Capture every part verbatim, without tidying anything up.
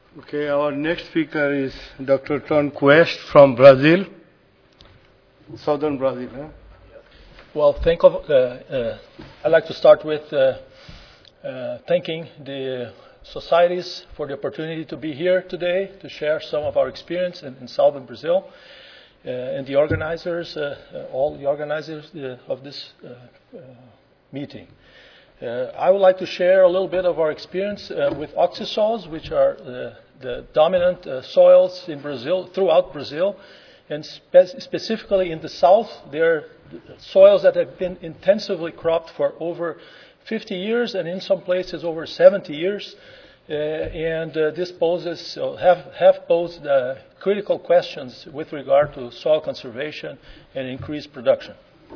Okay, our next speaker is Doctor Ton Quest from Brazil, southern Brazil. Huh? Well, thank of, uh, uh, I'd like to start with uh, uh, thanking the societies for the opportunity to be here today to share some of our experience in, in southern Brazil, uh, and the organizers, uh, uh, all the organizers uh, of this uh, uh, meeting. Uh, I would like to share a little bit of our experience uh, with oxysols, which are uh, the dominant uh, soils in Brazil, throughout Brazil, and spe- specifically in the south. They're soils that have been intensively cropped for over fifty years, and in some places over seventy years. Uh, and uh, this poses, uh, have, have posed uh, critical questions with regard to soil conservation and increased production.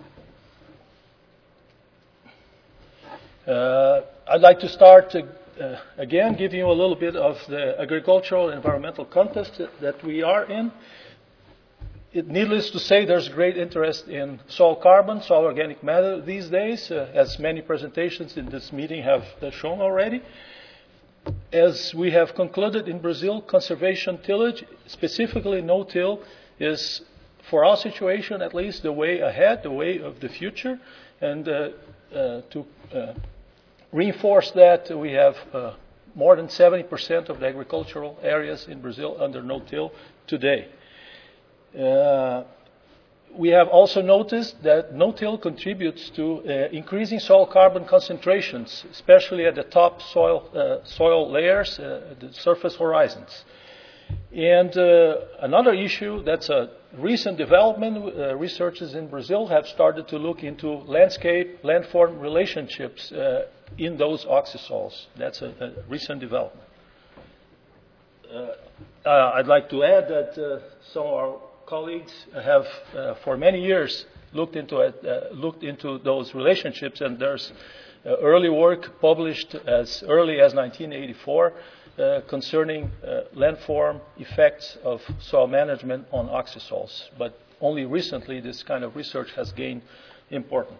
Uh, I'd like to start to, uh, again, giving you a little bit of the agricultural and environmental context that, that we are in. It, needless to say, there's great interest in soil carbon, soil organic matter these days, uh, as many presentations in this meeting have uh, shown already. As we have concluded in Brazil, conservation tillage, specifically no-till, is, for our situation at least, the way ahead, the way of the future. And uh, uh, to uh, reinforce that, we have uh, more than seventy percent of the agricultural areas in Brazil under no-till today. Uh, we have also noticed that no-till contributes to uh, increasing soil carbon concentrations, especially at the top soil, uh, soil layers, uh, the surface horizons. And uh, another issue that's a recent development, uh, researchers in Brazil have started to look into landscape, landform relationships uh, in those oxysols. That's a, a recent development. Uh, uh, I'd like to add that uh, some of our colleagues have, uh, for many years, looked into it, uh, looked into those relationships, and there's uh, early work published as early as nineteen eighty-four uh, concerning uh, landform effects of soil management on oxysols. But only recently this kind of research has gained importance.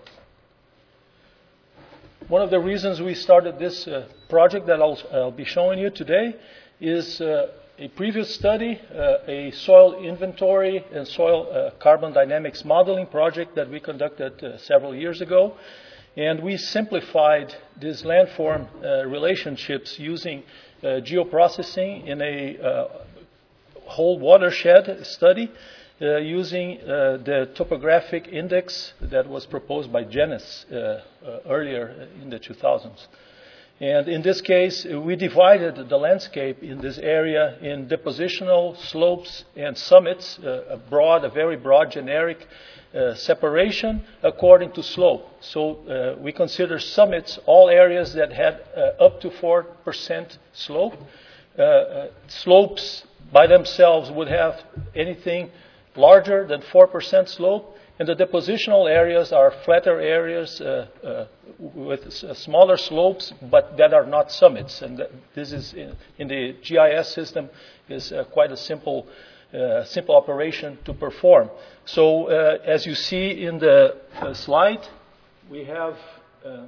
One of the reasons we started this uh, project that I'll, I'll be showing you today is uh, a previous study, uh, a soil inventory and soil uh, carbon dynamics modeling project that we conducted uh, several years ago. And we simplified these landform uh, relationships using uh, geoprocessing in a uh, whole watershed study uh, using uh, the topographic index that was proposed by Genes uh, uh, earlier in the two thousands. And in this case, we divided the landscape in this area in depositional slopes and summits, uh, a broad, a very broad generic uh, separation according to slope. So uh, we consider summits all areas that had uh, up to four percent slope. Uh, uh, slopes by themselves would have anything larger than four percent slope. And the depositional areas are flatter areas uh, uh, with s- smaller slopes, but that are not summits. And th- this is in, in the G I S system is uh, quite a simple, uh, simple operation to perform. So uh, as you see in the uh, slide, we have uh,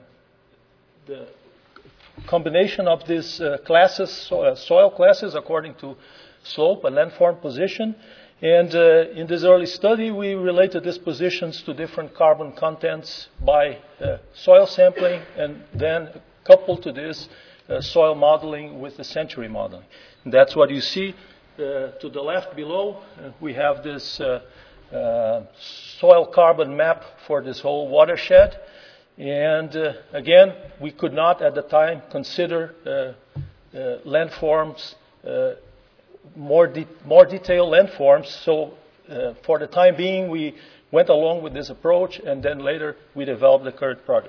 the combination of these uh, classes, so, uh, soil classes according to slope and landform position. And uh, in this early study, we related these positions to different carbon contents by uh, soil sampling, and then coupled to this uh, soil modeling with the century modeling. And that's what you see uh, to the left below. Uh, we have this uh, uh, soil carbon map for this whole watershed. And uh, again, we could not at the time consider uh, uh, landforms uh, more de- more detailed landforms. So uh, for the time being, we went along with this approach, and then later we developed the current project.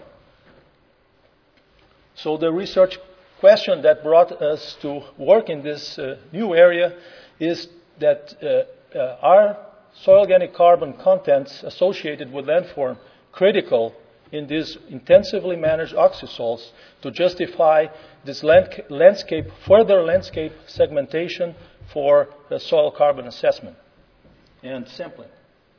So the research question that brought us to work in this uh, new area is that uh, uh, are soil organic carbon contents associated with landform critical in these intensively managed oxysols to justify this land- landscape, further landscape segmentation for the soil carbon assessment and sampling.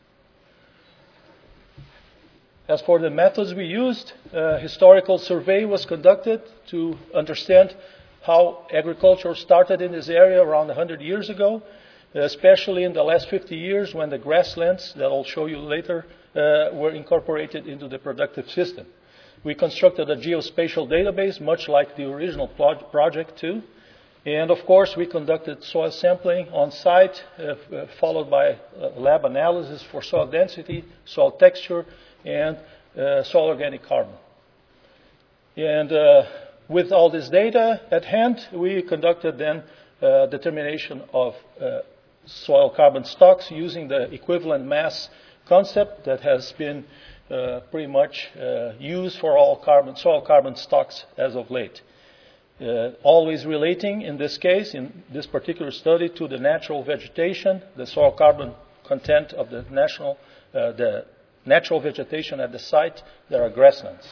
As for the methods we used, uh, historical survey was conducted to understand how agriculture started in this area around one hundred years ago, especially in the last fifty years when the grasslands, that I'll show you later, uh, were incorporated into the productive system. We constructed a geospatial database, much like the original pro- project too. And of course, we conducted soil sampling on site, uh, uh, followed by uh, lab analysis for soil density, soil texture, and uh, soil organic carbon. And uh, with all this data at hand, we conducted then uh, determination of uh, soil carbon stocks using the equivalent mass concept that has been uh, pretty much uh, used for all carbon, soil carbon stocks as of late. Uh, always relating, in this case, in this particular study, to the natural vegetation, the soil carbon content of the national, uh, the natural vegetation at the site. There are grasslands.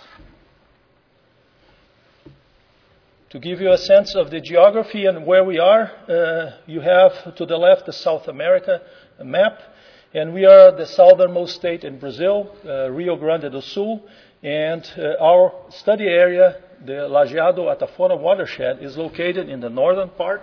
To give you a sense of the geography and where we are, uh, you have to the left the South America map, and we are the southernmost state in Brazil, uh, Rio Grande do Sul, and uh, our study area, the Lajeado-Atafona watershed, is located in the northern part.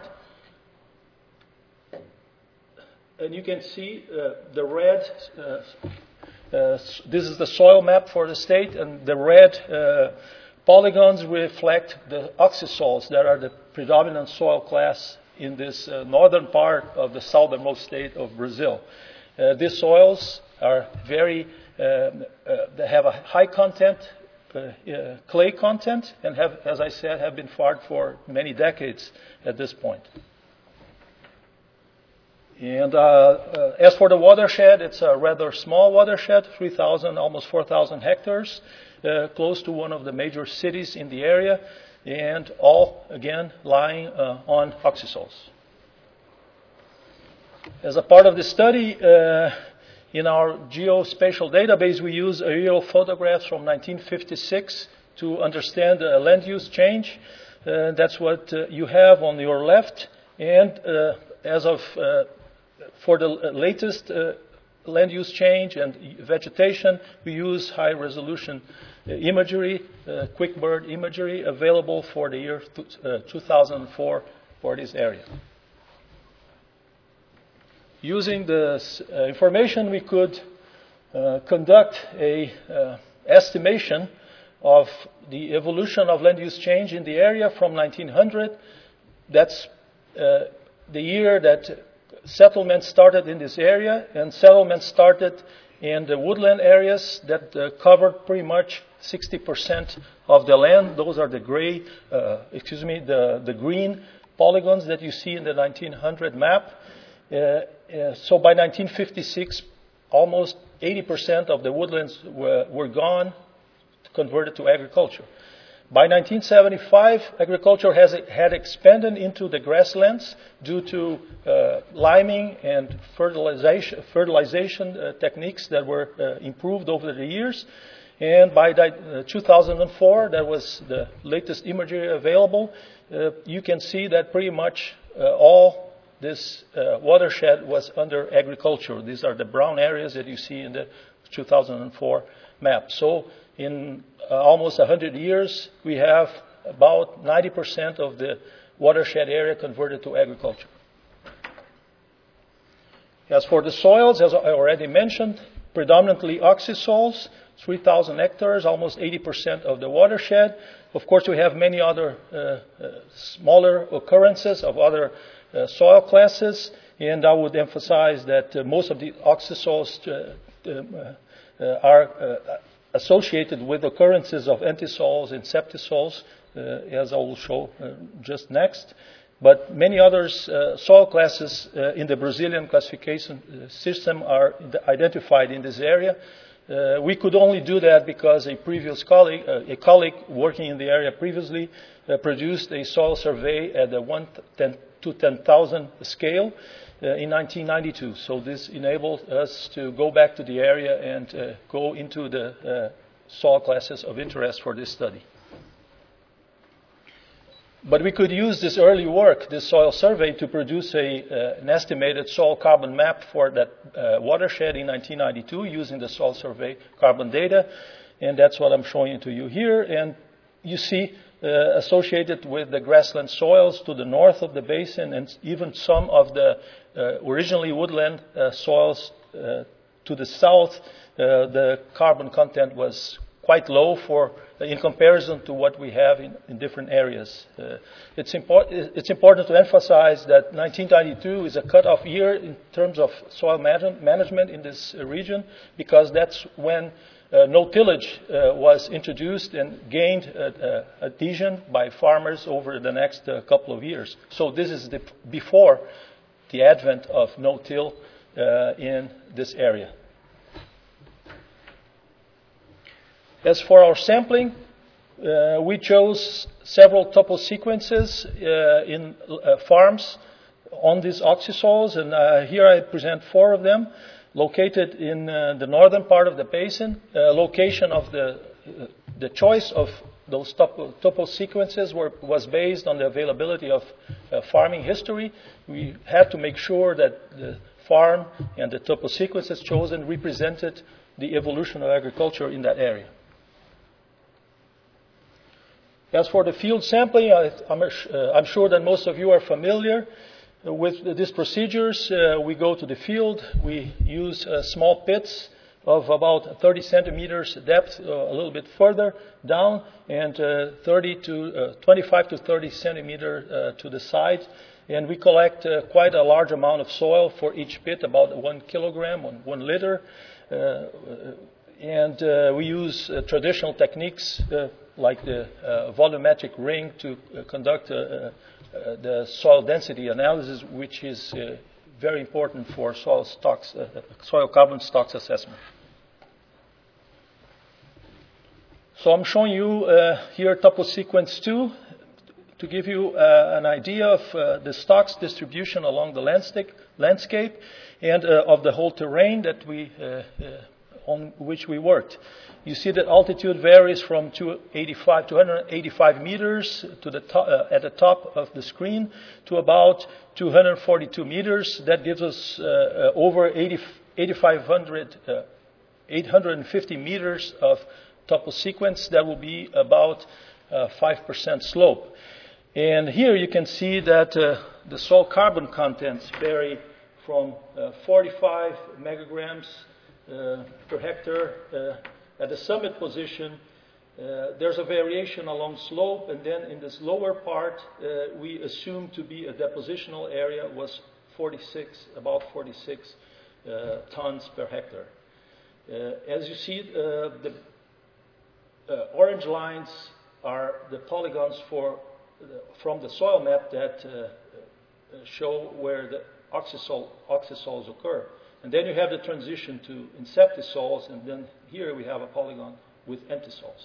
And you can see uh, the red, uh, uh, this is the soil map for the state, and the red uh, polygons reflect the oxysols that are the predominant soil class in this uh, northern part of the southernmost state of Brazil. Uh, these soils are very, uh, uh, they have a high content, uh, uh, clay content, and have, as I said, have been farmed for many decades at this point. And uh, uh, as for the watershed, it's a rather small watershed, three thousand, almost four thousand hectares, uh, close to one of the major cities in the area, and all, again, lying uh, on oxysols. As a part of the study, uh, in our geospatial database, we use aerial photographs from nineteen fifty-six to understand uh, land use change. Uh, that's what uh, you have on your left. And uh, as of uh, for the latest uh, land use change and vegetation, we use high-resolution uh, imagery, uh, QuickBird imagery, available for the year th- uh, two thousand four for this area. Using this uh, information, we could uh, conduct a uh, estimation of the evolution of land use change in the area from nineteen hundred. That's uh, the year that settlement started in this area, and settlement started in the woodland areas that uh, covered pretty much sixty percent of the land. Those are the gray, uh, excuse me, the, the green polygons that you see in the nineteen hundred map. Uh, uh, so by nineteen fifty-six, almost eighty percent of the woodlands were, were gone, converted to agriculture. By nineteen seventy-five, agriculture has had expanded into the grasslands due to uh, liming and fertilization, fertilization uh, techniques that were uh, improved over the years. And by uh, two thousand four, that was the latest imagery available, uh, you can see that pretty much uh, all this uh, watershed was under agriculture. These are the brown areas that you see in the two thousand four map. So in uh, almost one hundred years, we have about ninety percent of the watershed area converted to agriculture. As for the soils, as I already mentioned, predominantly oxysols, three thousand hectares, almost eighty percent of the watershed. Of course, we have many other uh, uh, smaller occurrences of other uh, soil classes, and I would emphasize that uh, most of the oxysols uh, uh, uh, are uh, associated with occurrences of antisols and septisols, uh, as I will show uh, just next. But many other uh, soil classes uh, in the Brazilian classification system are identified in this area. Uh, we could only do that because a previous colleague, uh, a colleague working in the area previously, uh, produced a soil survey at the one to ten thousand scale uh, in nineteen ninety-two. So this enabled us to go back to the area and uh, go into the uh, soil classes of interest for this study. But we could use this early work, this soil survey, to produce a, uh, an estimated soil carbon map for that uh, watershed in nineteen ninety-two using the soil survey carbon data. And that's what I'm showing to you here. And you see uh, associated with the grassland soils to the north of the basin, and even some of the uh, originally woodland uh, soils uh, to the south. Uh, the carbon content was quite low for in comparison to what we have in, in different areas. Uh, it's, import, it's important to emphasize that nineteen ninety-two is a cutoff year in terms of soil man- management in this uh, region, because that's when uh, no tillage uh, was introduced and gained uh, uh, adhesion by farmers over the next uh, couple of years. So this is the, before the advent of no-till uh, in this area. As for our sampling, uh, we chose several topo sequences uh, in uh, farms on these oxysols, and uh, here I present four of them, located in uh, the northern part of the basin. Uh, location of the uh, the choice of those topo, topo sequences were, was based on the availability of uh, farming history. We had to make sure that the farm and the topo sequences chosen represented the evolution of agriculture in that area. As for the field sampling, I, I'm, uh, I'm sure that most of you are familiar with these procedures. Uh, we go to the field, we use uh, small pits of about thirty centimeters depth, uh, a little bit further down, and uh, thirty to uh, twenty-five to thirty centimeters uh, to the side. And we collect uh, quite a large amount of soil for each pit, about one kilogram, one, one liter. Uh, and uh, we use uh, traditional techniques uh, like the uh, volumetric ring to uh, conduct uh, uh, the soil density analysis, which is uh, very important for soil stocks, uh, soil carbon stocks assessment. So I'm showing you uh, here topo sequence two to give you uh, an idea of uh, the stocks distribution along the landscape, landscape and uh, of the whole terrain that we uh, uh, on which we worked. You see that altitude varies from two eighty-five, two hundred eighty-five meters to the top, uh, at the top of the screen to about two hundred forty-two meters. That gives us uh, uh, over eighty-five hundred, uh, eight hundred fifty meters of topo sequence. That will be about uh, five percent slope. And here you can see that uh, the soil carbon contents vary from uh, forty-five megagrams uh, per hectare. Uh, At the summit position, uh, there's a variation along slope, and then in this lower part, uh, we assume to be a depositional area was forty-six, about forty-six uh, tons per hectare. Uh, as you see, uh, the uh, orange lines are the polygons for the, from the soil map that uh, show where the oxysol, oxysols occur. And then you have the transition to inceptisols, and then here we have a polygon with entisols.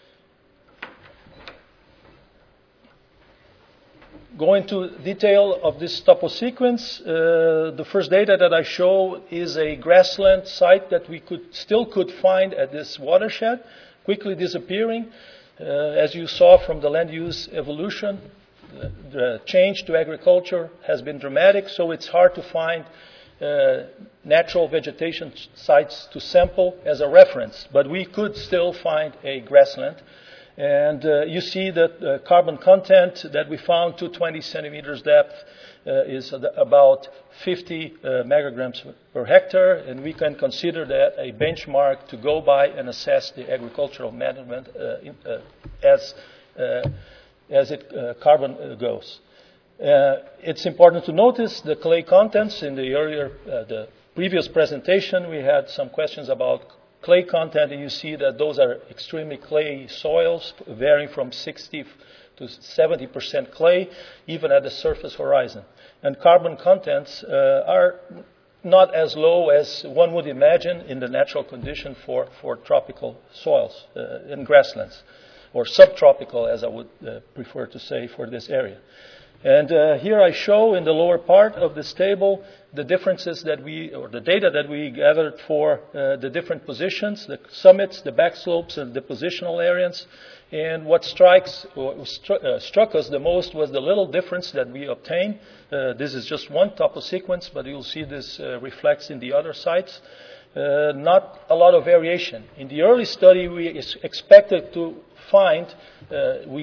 Going into detail of this topo sequence, uh, the first data that I show is a grassland site that we could still could find at this watershed, quickly disappearing. Uh, as you saw from the land use evolution, the, the change to agriculture has been dramatic, so it's hard to find Uh, natural vegetation sites to sample as a reference, but we could still find a grassland. And uh, you see that uh, carbon content that we found to twenty centimeters depth uh, is about fifty uh, megagrams per hectare, and we can consider that a benchmark to go by and assess the agricultural management uh, in, uh, as, uh, as it uh, carbon uh, goes. Uh, it's important to notice the clay contents. In the earlier, uh, the previous presentation, we had some questions about clay content, and you see that those are extremely clayey soils, varying from sixty to seventy percent clay, even at the surface horizon. And carbon contents uh, are not as low as one would imagine in the natural condition for, for tropical soils uh, and grasslands, or subtropical, as I would uh, prefer to say for this area. And uh, here I show in the lower part of this table the differences that we, or the data that we gathered for uh, the different positions, the summits, the back slopes, and the positional areas. And what strikes, or stru- uh, struck us the most was the little difference that we obtained. Uh, this is just one topo sequence, but you'll see this uh, reflects in the other sites. Uh, not a lot of variation. In the early study, we ex- expected to find, uh, we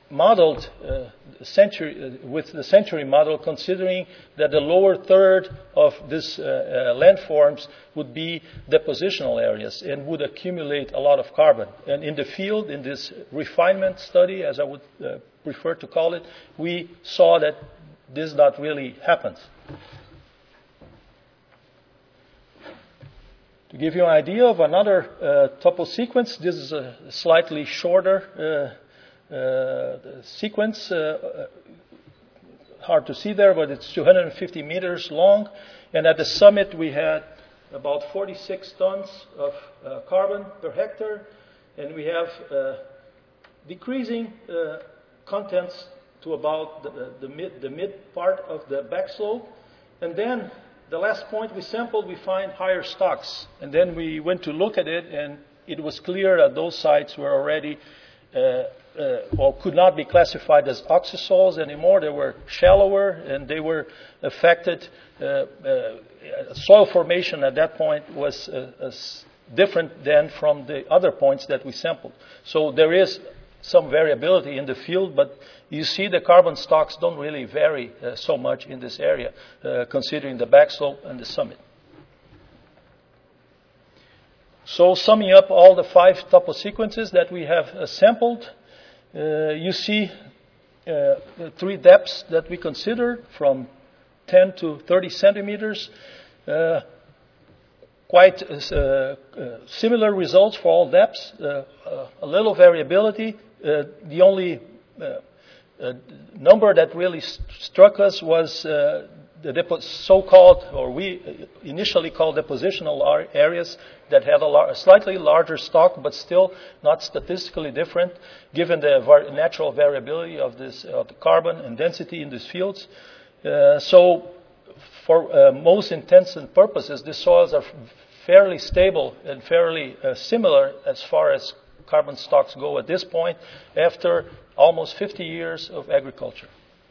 modeled uh, century, uh, with the century model, considering that the lower third of these uh, uh, landforms would be depositional areas and would accumulate a lot of carbon. And in the field, in this refinement study, as I would uh, prefer to call it, we saw that this not really happens. To give you an idea of another uh, topo sequence, this is a slightly shorter uh, Uh, sequence, uh, hard to see there, but it's two hundred fifty meters long. And at the summit, we had about forty-six tons of uh, carbon per hectare. And we have uh, decreasing uh, contents to about the, the, mid, the mid part of the back slope. And then the last point we sampled, we find higher stocks. And then we went to look at it, and it was clear that those sites were already uh, Uh, well, could not be classified as oxysols anymore. They were shallower, and they were affected. Uh, uh, soil formation at that point was uh, uh, different than from the other points that we sampled. So there is some variability in the field, but you see the carbon stocks don't really vary uh, so much in this area, uh, considering the back slope and the summit. So summing up all the five topo sequences that we have uh, sampled, Uh, you see uh, the three depths that we consider, from ten to thirty centimeters. Uh, quite uh, uh, similar results for all depths. Uh, uh, a little variability. Uh, the only uh, uh, number that really st- struck us was uh, the depo- so-called, or we initially called depositional areas that had a, lar- a slightly larger stock, but still not statistically different, given the var- natural variability of this of the carbon and density in these fields. Uh, so, for uh, most intents and purposes, the soils are f- fairly stable and fairly uh, similar as far as carbon stocks go at this point, after almost fifty years of agriculture.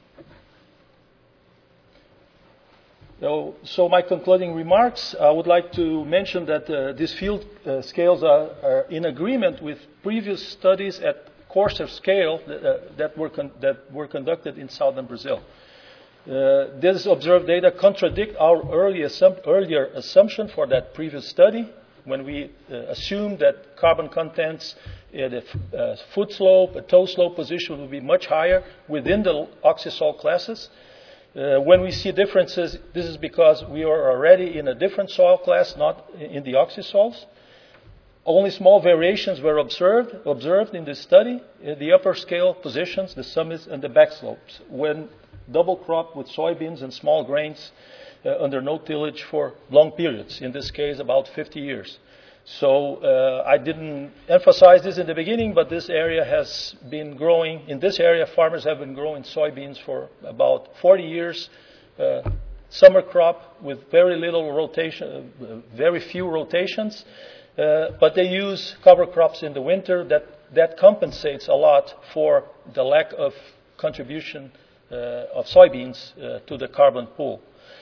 So, so my concluding remarks, I would like to mention that uh, these field uh, scales are, are in agreement with previous studies at coarser scale that, uh, that, were, con- that were conducted in southern Brazil. Uh, this observed data contradict our early assum- earlier assumption for that previous study, when we uh, assumed that carbon contents at a f- uh, foot slope, a toe slope position would be much higher within the oxysol classes. Uh, when we see differences, this is because we are already in a different soil class, not in the oxysols. Only small variations were observed observed in this study in the upper scale positions, the summits and the back slopes, when double cropped with soybeans and small grains uh, under no tillage for long periods, in this case about fifty years. So uh, I didn't emphasize this in the beginning, but this area has been growing. In this area, farmers have been growing soybeans for about forty years. Uh, summer crop with very little rotation, uh, very few rotations. Uh, but they use cover crops in the winter. That, that compensates a lot for the lack of contribution uh, of soybeans uh, to the carbon pool.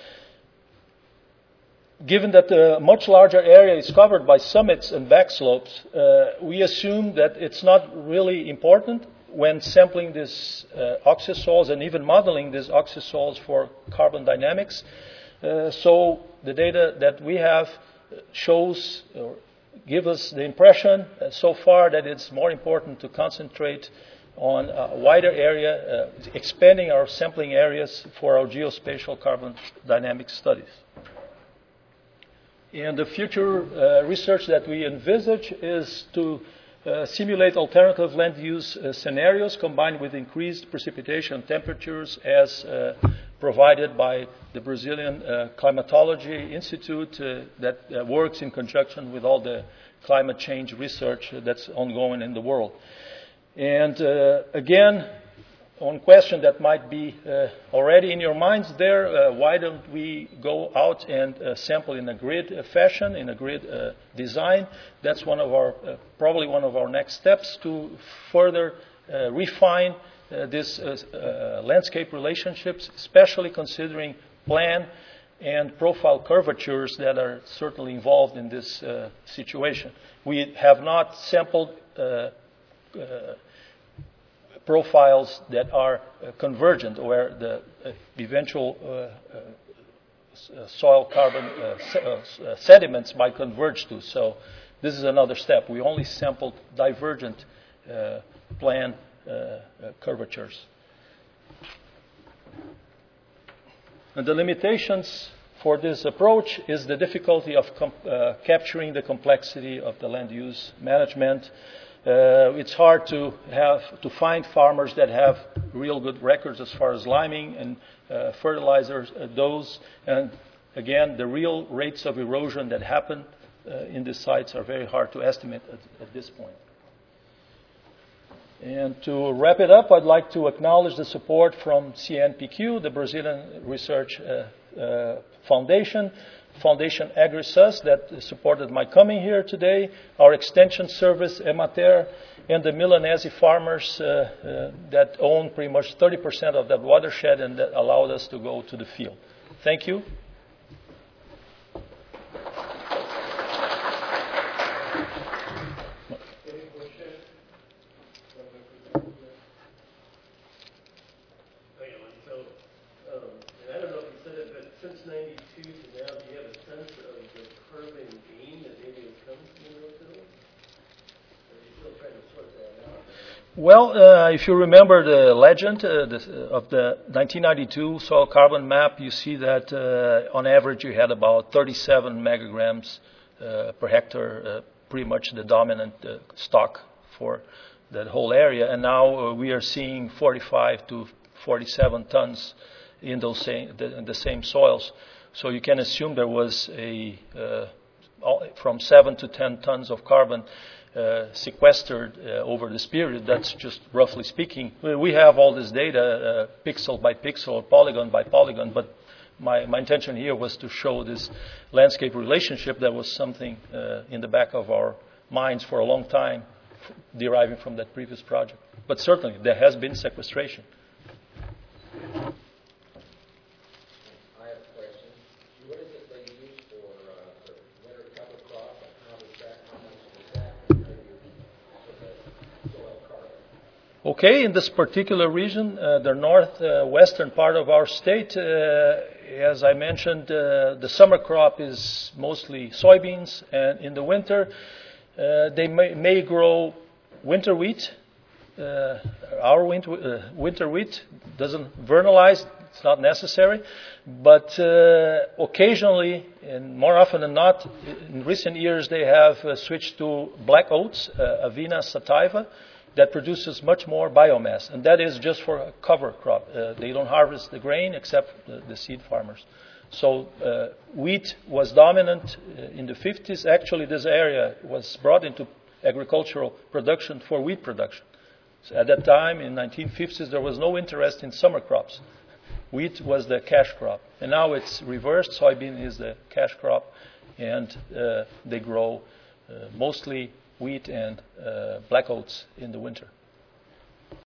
Given that a much larger area is covered by summits and back slopes, uh, we assume that it's not really important when sampling these uh, oxysols and even modeling these oxysols for carbon dynamics. Uh, so the data that we have shows or give us the impression uh, so far that it's more important to concentrate on a wider area, uh, expanding our sampling areas for our geospatial carbon dynamic studies. And the future uh, research that we envisage is to uh, simulate alternative land use uh, scenarios combined with increased precipitation temperatures as uh, provided by the Brazilian uh, Climatology Institute uh, that uh, works in conjunction with all the climate change research that's ongoing in the world. And uh, again, one question that might be uh, already in your minds there, uh, why don't we go out and uh, sample in a grid uh, fashion, in a grid uh, design? That's one of our, uh, probably one of our next steps to further uh, refine uh, this uh, uh, landscape relationships, especially considering plan and profile curvatures that are certainly involved in this uh, situation. We have not sampled uh, uh, profiles that are uh, convergent, where the uh, eventual uh, uh, soil carbon uh, se- uh, sediments might converge to. So this is another step. We only sampled divergent uh, plan uh, uh, curvatures. And the limitations for this approach is the difficulty of com- uh, capturing the complexity of the land use management. Uh, it's hard to have to find farmers that have real good records as far as liming and uh, fertilizers uh, dose. And again, the real rates of erosion that happen uh, in these sites are very hard to estimate at, at this point. And to wrap it up, I'd like to acknowledge the support from C N P Q, the Brazilian Research uh, uh, Foundation, Foundation AgriSUS that supported my coming here today, our extension service, Emater, and the Milanese farmers uh, uh, that own pretty much thirty percent of that watershed and that allowed us to go to the field. Thank you. Well, uh, if you remember the legend uh, the, of the nineteen ninety-two soil carbon map, you see that uh, on average you had about thirty-seven megagrams uh, per hectare, uh, pretty much the dominant uh, stock for that whole area. And now uh, we are seeing forty-five to forty-seven tons in those same, the, in the same soils. So you can assume there was a uh, from seven to ten tons of carbon Uh, sequestered uh, over this period. That's just roughly speaking. We have all this data, uh, pixel by pixel, polygon by polygon, but my, my intention here was to show this landscape relationship that was something uh, in the back of our minds for a long time, f- deriving from that previous project. But certainly, there has been sequestration. Okay, in this particular region, uh, the northwestern uh, part of our state, uh, as I mentioned, uh, the summer crop is mostly soybeans, and in the winter, uh, they may, may grow winter wheat. Uh, our winter, uh, winter wheat doesn't vernalize, it's not necessary, but uh, occasionally, and more often than not, in recent years, they have uh, switched to black oats, uh, Avena sativa, that produces much more biomass, and that is just for a cover crop. Uh, they don't harvest the grain except the, the seed farmers. So uh, wheat was dominant uh, in the fifties. Actually, this area was brought into agricultural production for wheat production. So at that time, in nineteen fifties, there was no interest in summer crops. Wheat was the cash crop, and now it's reversed. Soybean is the cash crop, and uh, they grow uh, mostly wheat and uh, black oats in the winter.